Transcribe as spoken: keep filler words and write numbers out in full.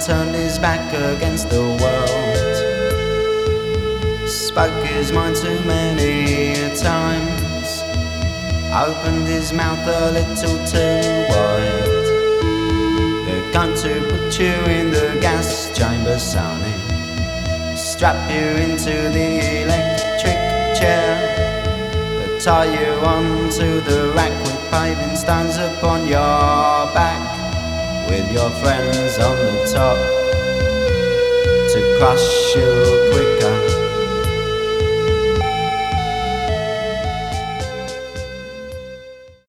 turned his back against the world, spoke his mind too many times, opened his mouth a little too wide. They're going to put you in the gas chamber, sonny, strap you into the electric chair, they tie you onto the rack with paving stones upon your back, with your friends on the top to crush you quicker.